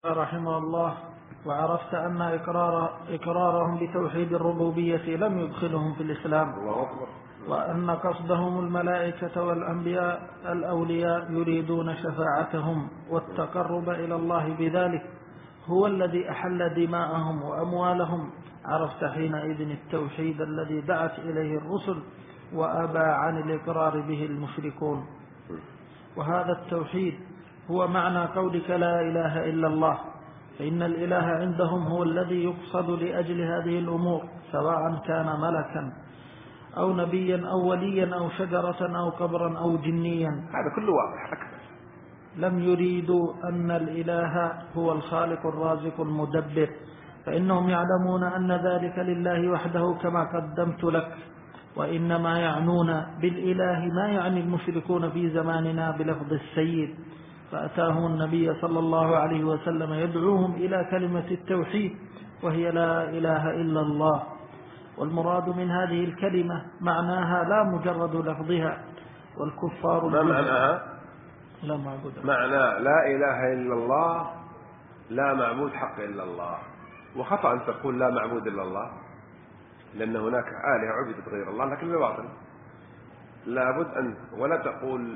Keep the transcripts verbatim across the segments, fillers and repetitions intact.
رحمه الله: وعرفت أن إقرار إقرارهم بتوحيد الربوبية لم يدخلهم في الإسلام، وأن قصدهم الملائكة والأنبياء الأولياء يريدون شفاعتهم والتقرب إلى الله بذلك هو الذي أحل دماءهم وأموالهم. عرفت حينئذ التوحيد الذي دعت إليه الرسل وأبى عن الإقرار به المشركون. وهذا التوحيد هو معنى قولك لا إله إلا الله، فإن الإله عندهم هو الذي يقصد لأجل هذه الأمور، سواء كان ملكا أو نبيا أو وليا أو شجرة أو قبرا أو جنيا. هذا كله واضح أكثر. لم يريدوا أن الإله هو الخالق الرازق المدبر، فإنهم يعلمون أن ذلك لله وحده كما قدمت لك، وإنما يعنون بالإله ما يعني المشركون في زماننا بلفظ السيد، فأتاهم النبي صلى الله عليه وسلم يدعوهم إلى كلمة التوحيد وهي لا إله إلا الله. والمراد من هذه الكلمة معناها لا مجرد لفظها. والكفار ما معناها؟ لا معبود، معنى لا إله إلا الله لا معبود حق إلا الله. وخطأ أن تقول لا معبود إلا الله، لأن هناك آلهة عبدت غير الله لكن بباطل. لابد أن ولا تقول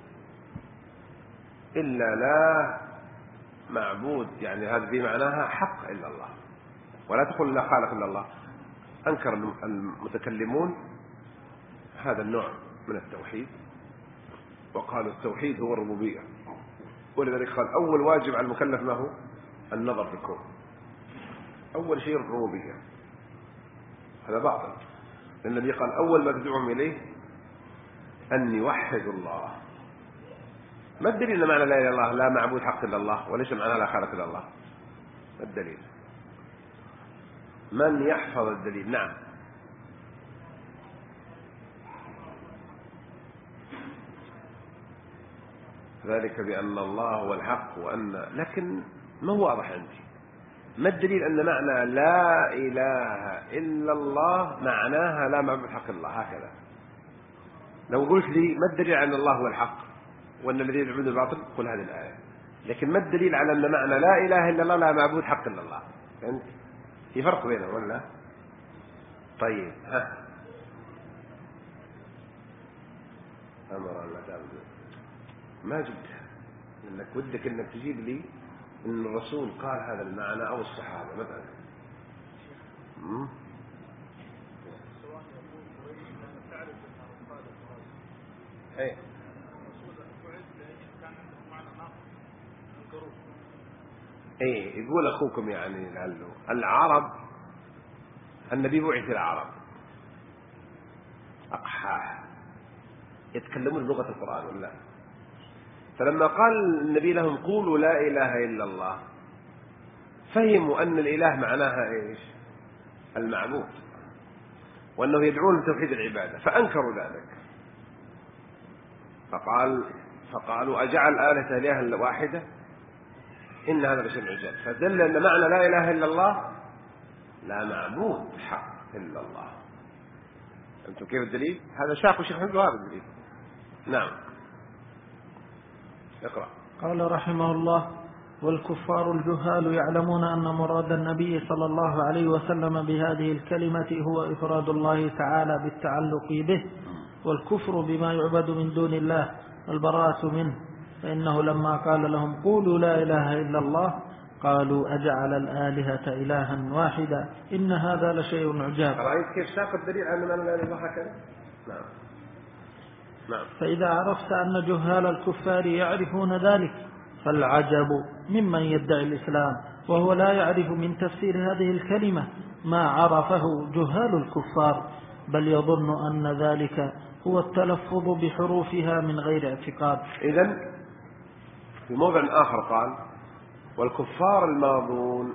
إلا لا معبود، يعني هذا بمعناها حق إلا الله، ولا تقول لا خالق إلا الله. أنكر المتكلمون هذا النوع من التوحيد، وقالوا التوحيد هو الربوبية، ولذلك قال أول واجب على المكلف ما هو؟ النظر في الكون. أول شيء الربوبية، هذا باطل، لأن الذي قال أول ما تدعوهم إليه أن يوحدوا الله. ما الدليل معنى لا إله إلا الله لا معبود حق إلا الله، وليس معنى لا خالق إلا الله؟ ما الدليل؟ من يحفظ الدليل؟ نعم. ذلك بأن الله هو الحق وأن، لكن ما هو واضح عندي. ما الدليل أن معنى لا إله إلا الله معناها لا معبود حق الله؟ هكذا لو قلت لي ما الدليل على أن الله هو الحق وأن الذي يعبد الباطل، قل هذه الآية. لكن ما الدليل على أن معنى لا إله إلا الله لا معبود حق إلا الله؟ فهمت؟ في فرق بينهم ولا؟ طيب ها أمر الله تعالى ما جبتها، لأنك ودك أنك تجيب لي إن الرسول قال هذا المعنى أو الصحابة مثلا. مم. ايه ايه يقول اخوكم يعني لعله العرب، النبي بعث العرب اقحاح يتكلمون بلغة القرآن ولا؟ فلما قال النبي لهم قولوا لا اله الا الله، فهموا ان الاله معناها ايش؟ المعبود، وانه يدعون لتوحيد العبادة، فانكروا ذلك. فقال فقالوا أجعل آلهة إلها واحدة إن هذا لشيء عجاب. فدل أن معنى لا إله إلا الله لا معبود حق إلا الله. أنتم كيف الدليل؟ هذا شاق الشيخ محمد هذا الدليل. نعم اقرأ. قال رحمه الله: والكفار الجهال يعلمون أن مراد النبي صلى الله عليه وسلم بهذه الكلمة هو إفراد الله تعالى بالتعلق به، والكفر بما يعبد من دون الله والبراءة منه. فإنه لما قال لهم قولوا لا إله إلا الله قالوا أجعل الآلهة إلها واحدا إن هذا لشيء عجاب. رأيت كيف ساق الدليل على من لا إله هكذا؟ نعم نعم. فإذا عرفت أن جهال الكفار يعرفون ذلك فالعجب ممن يدعي الإسلام وهو لا يعرف من تفسير هذه الكلمة ما عرفه جهال الكفار، بل يظن أن ذلك هو التلفظ بحروفها من غير اعتقاد. إذن في موضع آخر قال: والكفار الماضون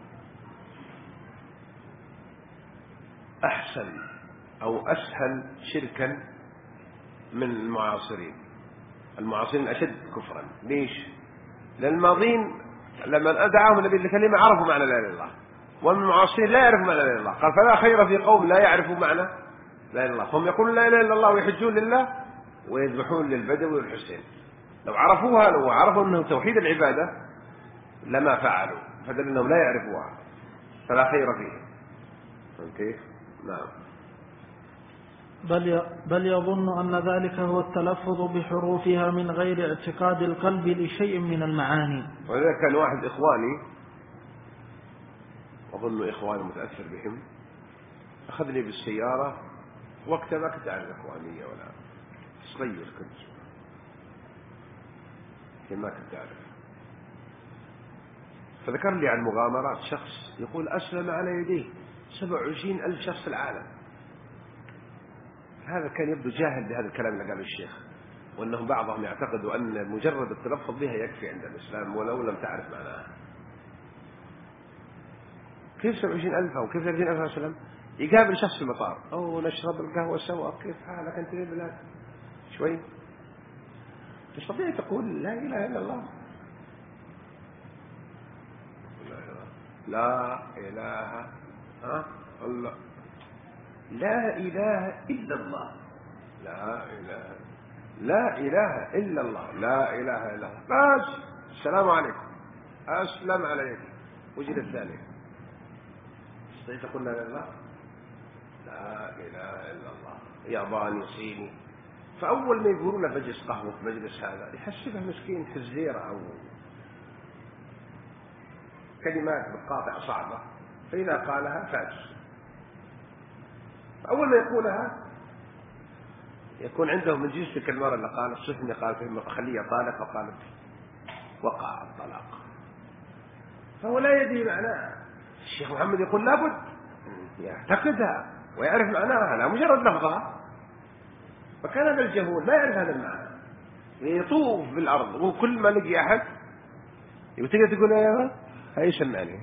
أحسن أو أسهل شركا من المعاصرين. المعاصرين أشد كفرا. ليش؟ لأن الماضين لما أدعاهم النبي الكلمة عرفوا معنى لا إله إلا الله، والمعاصرين لا يعرفوا معنى لا إله إلا الله. قال: فلا خير في قوم لا يعرفوا معنى لا إله إلا الله، فهم يقولون لا إله إلا الله ويحجون لله ويذبحون للبدوي والحسين. لو عرفوها، لو عرفوا أنه توحيد العبادة لما فعلوا، فدل أنهم لا يعرفوها فلا خير فيه. كيف؟ نعم. بل بل يظن أن ذلك هو التلفظ بحروفها من غير اعتقاد القلب لشيء من المعاني. وإذا كان واحد إخواني، أظن إخواني متأثر بهم، أخذني بالسيارة وقتها ما كنت أعرف إخوانية ولا صغير، كنت ما كنت أعرف، فذكر لي عن مغامرات شخص يقول أسلم على يديه سبع وعشرين ألف شخص في العالم. هذا كان يبدو جاهل بهذا الكلام اللي قاله الشيخ، وأنهم بعضهم يعتقدوا أن مجرد التلفظ بها يكفي عند الإسلام ولو لم تعرف معناها. كيف سبع وعشرين ألف أو كيف ثلاثين ألف وسلم؟ يقابل شخص في المطار، أو نشرب القهوة سوا، كيف حالك أنت يا بلاد شوي، تستطيع تقول لا إله إلا الله؟ لا إله ها الله لا إله إلا الله لا إله لا إله إلا الله لا إله إلا الله. بس السلام عليكم، أسلم على يدي، وجد الثاني، تستطيع تقول لا إله إلا الله؟ لا إله إلا الله. ياباني صيني، فأول ما يقولون له مجلس قهوة في مجلس هذا يحسبه مسكين حزيرة أو كلمات بالقاطع صعبة، فإذا قالها فاز. فأول ما يقولها يكون عنده من جنس تلك المرة اللي قال الصفني قال فيهم خليه طالق، وقالت وقع الطلاق، فهو لا يدري معناها. الشيخ محمد يقول لابد يعتقدها ويعرف معناها، لا مجرد لفظها. فكان هذا الجهول ما يعرف هذا المعنى، يطوف بالأرض، وكل ما لقي أحد يبتدي تقول يا هاي سمعني.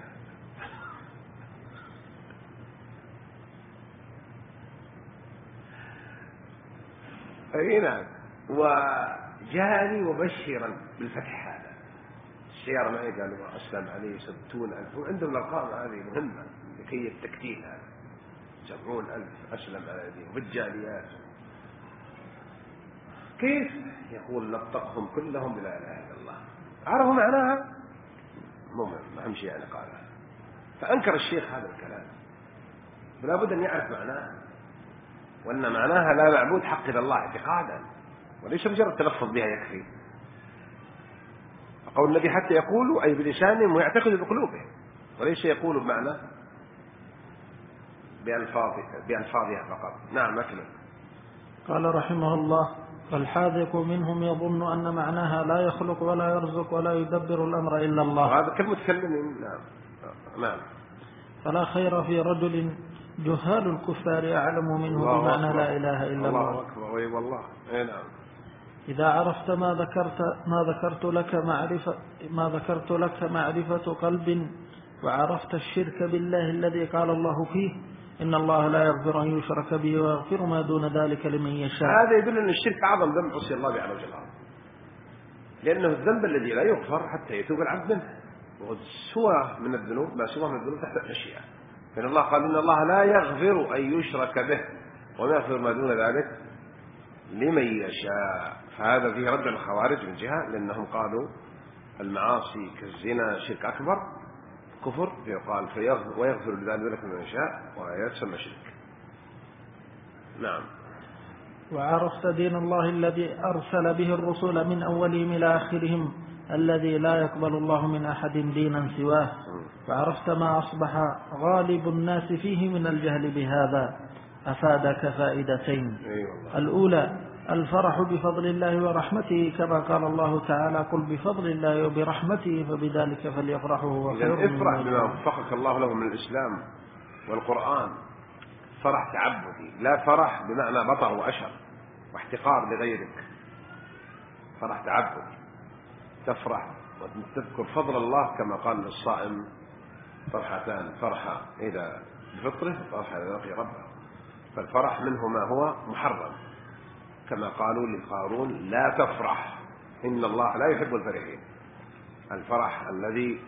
أي نعم. وجاني مبشرا بالفتح، هذا السيارة معي قالوا أسلم عليه ستون ألف، وعندهم الأرقام هذه مهمة لكي التكتيل، هذا سبعون ألف أسلم على يديه بالجاليات. كيف؟ يقول نطقهم كلهم بلا إله إلا الله. عرفوا معناها؟ مهم، أهم شيء يعني قالها. فأنكر الشيخ هذا الكلام، فلا بد أن يعرف معناها، وأن معناها لا معبود حق إلا الله اعتقادا، وليس مجرد تلفظ بها يكفي. فقول النبي حتى يقولوا أي بلسانهم ويعتقدوا بقلوبهم، وليس يقولوا بمعنى بألفاظها بألفاظها فقط. نعم أكمل. قال رحمه الله: فالحاذق منهم يظن أن معناها لا يخلق ولا يرزق ولا يدبر الأمر إلا الله. وهذا كالمتكلمين. نعم نعم. فلا خير في رجل جهال الكفار أعلم منه بمعنى لا إله إلا الله. الله أكبر. أي والله. أي نعم. إذا عرفت ما ذكرت ما ذكرت لك معرفة ما ذكرت لك معرفة قلب، وعرفت الشرك بالله الذي قال الله فيه إن الله لا يغفر أن يشرك به ويغفر ما دون ذلك لمن يشاء. هذا يدل أن الشرك أعظم ذنب عصي الله به على وجه الأرض، لأنه الذنب الذي لا يغفر حتى يتوب العبد منه، وسوى من الذنوب ما سوى من الذنوب تحت المشيئة. فإن الله قال إن الله لا يغفر أن يشرك به ويغفر ما دون ذلك لمن يشاء. فهذا فيه رد الخوارج من جهة، لأنهم قالوا المعاصي كالزنا شرك أكبر كفر، فيقال ويغفر لذلك من يشاء ويتسمى شرك. نعم. وعرفت دين الله الذي أرسل به الرسل من أولهم إلى آخرهم الذي لا يقبل الله من أحد دينا سواه، وعرفت ما أصبح غالب الناس فيه من الجهل بهذا، أفادك فائدتين. الأولى الفرح بفضل الله ورحمته، كما قال الله تعالى: قل بفضل الله وبرحمته فبذلك فليفرحوا هو خير مما يجمعون. افرح بما وفقك الله له من الإسلام والقرآن، فرح تعبدي، لا فرح بمعنى بطر وأشر واحتقار لغيرك. فرح تعبدي، تفرح وتذكر فضل الله، كما قال للصائم فرحتان: فرحة إذا بفطره وفرحة إذا لقي ربه. فالفرح منه ما هو محرم، كما قالوا لقارون: لا تفرح إن الله لا يحب الفرحين. الفرح الذي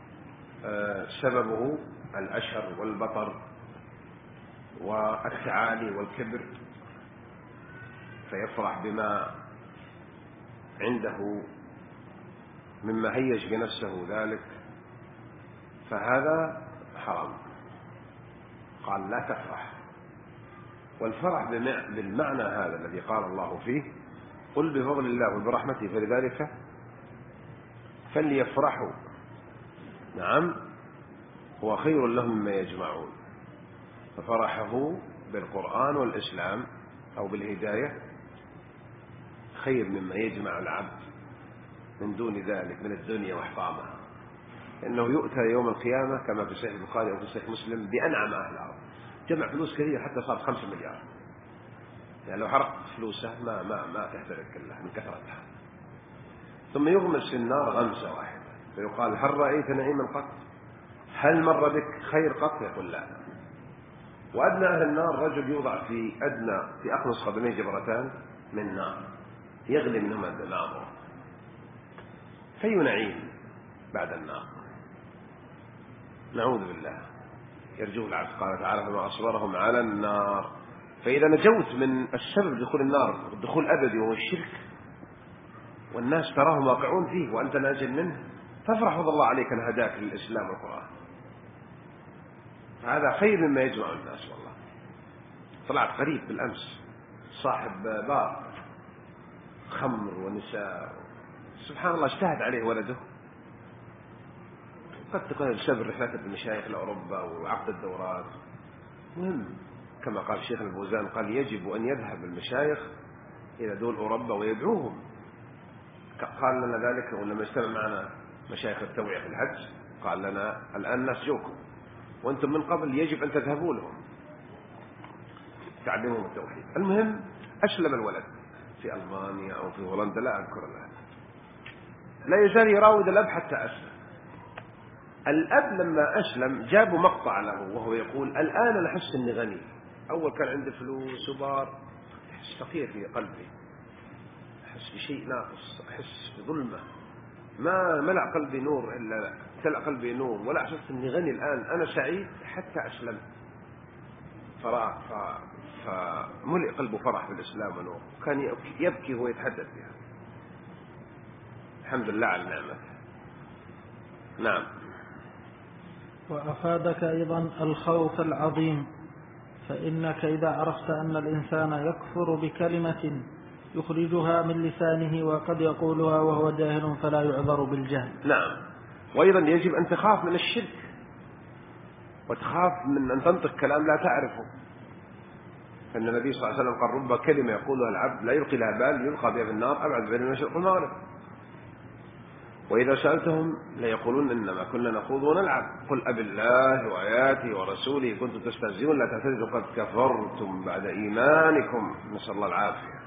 سببه الأشر والبطر والتعالي والكبر، فيفرح بما عنده مما هيج بنفسه ذلك فهذا حرام. قال لا تفرح. والفرح بالمعنى هذا الذي قال الله فيه قل بفضل الله وبرحمته فلذلك فليفرحوا نعم هو خير لهم مما يجمعون. ففرحه بالقرآن والإسلام أو بالهداية خير مما يجمع العبد من دون ذلك من الدنيا واحطامها. إنه يؤتى يوم القيامة كما في صحيح البخاري أو في صحيح مسلم بأنعم أهل الأرض، جمع فلوس كثير حتى صار خمسة مليار، يعني لو حرقت فلوسه ما ما ما تحترق كلها من كثرتها. ثم يغمس في النار غمسة واحدة فيقال هل رأيت نعيما قط؟ هل مر بك خير قط؟ يقول لا. وأدنى أهل النار رجل يوضع في أدنى في أقنص قدميه جبرتان من نار يغلي منهما النار، في نعيم بعد النار نعوذ بالله يرجوه العبد. قال تعالى فما أصبرهم على النار. فإذا نجوت من السبب دخول النار الدخول أبدي وهو الشرك والناس تراهم واقعون فيه وأنت ناج منه فافرح فضل الله عليك أن هداك للإسلام والقرآن. هذا خير مما يجمع الناس. والله طلعت قريب بالأمس صاحب بار خمر ونساء سبحان الله اجتهد عليه ولده، قد تكون بسبب رحلات المشايخ لأوروبا وعقد الدورات. مهم كما قال الشيخ البوزان قال يجب أن يذهب المشايخ إلى دول أوروبا ويدعوهم. قال لنا ذلك ولما اجتمع معنا مشايخ التوعية في الحج قال لنا الآن الناس جوكم وأنتم من قبل يجب أن تذهبوا لهم تعلمهم التوحيد. المهم أسلم الولد في ألمانيا أو في هولندا لا أذكر الآن، لا يزال يراود الأب حتى أسلم. الأب لما أسلم جابوا مقطع له وهو يقول الآن أنا أحس أني غني، أول كان عندي فلوس وبار أحس فقير في قلبي، أحس بشيء ناقص، أحس بظلمة، ما ملأ قلبي نور إلا تلأ قلبي نور ولا أحس أني غني. الآن أنا سعيد حتى أسلم. فرأى فملئ قلبه فرح بالإسلام ونور، كان يبكي وهو يتحدث بها. الحمد لله على النعمة. نعم. وأفادك أيضا الخوف العظيم، فإنك إذا عرفت أن الإنسان يكفر بكلمة يخرجها من لسانه وقد يقولها وهو جاهل فلا يعذر بالجهل. نعم. وأيضا يجب أن تخاف من الشرك وتخاف من أن تنطق كلام لا تعرفه. فإن النبي صلى الله عليه وسلم قال رب كلمة يقولها العبد لا يلقي لها بال يلقى بها في النار أبعد بين المشرق والمغرب. وإذا سألتهم ليقولون إنما كنا نخوض ونلعب قل أب الله وآياته ورسوله كنتم تستهزئون لا تعتذروا قد كفرتم بعد إيمانكم نسأل الله العافية.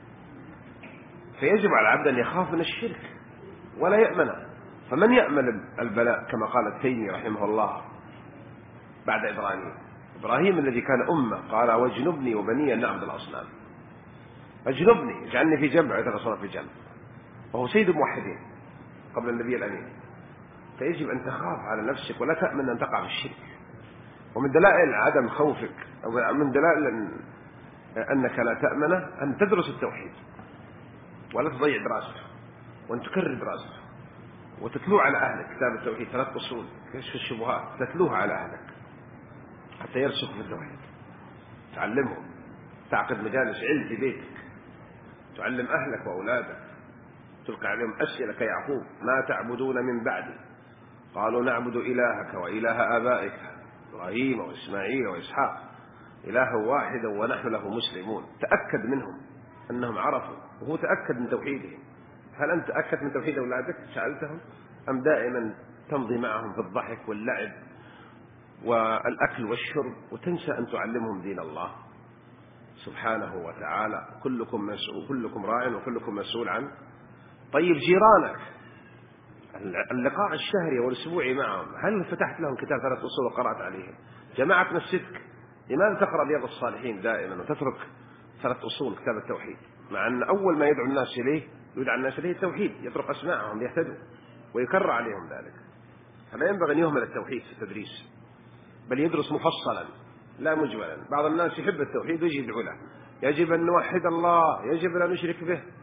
فيجب على العبد أن يخاف من الشرك ولا يأمنه. فمن يأمن البلاء كما قال التيمي رحمه الله بعد إبراهيم إبراهيم الذي كان أمة قال واجنبني وبني أن نعبد الأصنام، اجنبني اجعلني في جنب عيث الأصنام في جنب، وهو سيد الموحدين قبل النبي الأمين. فيجب أن تخاف على نفسك ولا تأمن أن تقع في الشرك. ومن دلائل عدم خوفك أو من دلائل أنك لا تأمنه أن تدرس التوحيد ولا تضيع دراسته وأن تكرر دراسته وتتلوه على أهلك. كتاب التوحيد ثلاث أصول كشف الشبهات تتلوها على أهلك حتى يرسخ في التوحيد. تعلمهم، تعقد مجالس علم في بيتك، تعلم أهلك وأولادك، تلقى عليهم أسئلة كيعقوب ما تعبدون من بعدي قالوا نعبد إلهك وإله آبائك إبراهيم وإسماعيل وإسحاق إله واحد ونحن له مسلمون. تأكد منهم أنهم عرفوا وهو تأكد من توحيدهم. هل أنت تأكد من توحيد أولادك سألتهم أم دائما تمضي معهم في الضحك واللعب والأكل والشرب وتنسى أن تعلمهم دين الله سبحانه وتعالى؟ كلكم مسؤول كلكم راع وكلكم مسؤول عن. طيب جيرانك اللقاء الشهري والأسبوعي معهم هل فتحت لهم كتاب ثلاث أصول وقرأت عليهم؟ جماعة مسجدك لماذا تقرأ رياض الصالحين دائما وتترك ثلاث أصول كتاب التوحيد مع أن أول ما يدعو الناس إليه يدعى الناس إليه التوحيد يطرق أسماعهم ليهتدوا ويكرر عليهم ذلك. فلا ينبغي أن يهمل التوحيد في التدريس بل يدرس مفصلا لا مجملا. بعض الناس يحب التوحيد ويجي يدعو له يجب أن نوحد الله يجب أن نشرك به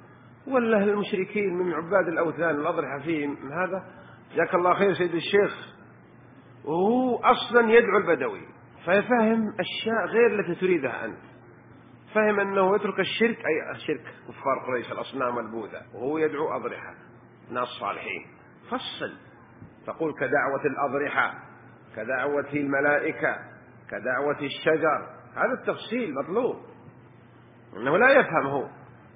ولا المشركين من عباد الأوثان والأضرحة فيهم هذا. جزاك الله خير سيد الشيخ، وهو أصلا يدعو البدوي، فيفهم أشياء غير التي تريدها أنت. فهم أنه يترك الشرك، أي شرك كفار قريش الأصنام والبوذا، وهو يدعو أضرحة ناس صالحين. فصل، تقول كدعوة الأضرحة، كدعوة الملائكة، كدعوة الشجر. هذا التفصيل مطلوب، إنه لا يفهم هو.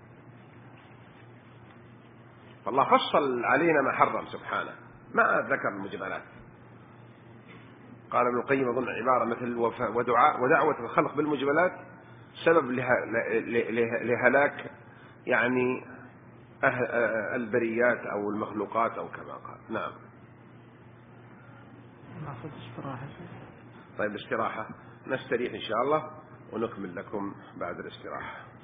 فالله فصل علينا ما حرم سبحانه، ما ذكر المجملات. قال ابن القيم أظن عبارة مثل ودعاء ودعوة الخلق بالمجملات سبب لهلاك يعني البريات أو المخلوقات أو كما قال. نعم. ناخذ استراحة. طيب استراحة، نستريح إن شاء الله ونكمل لكم بعد الاستراحة.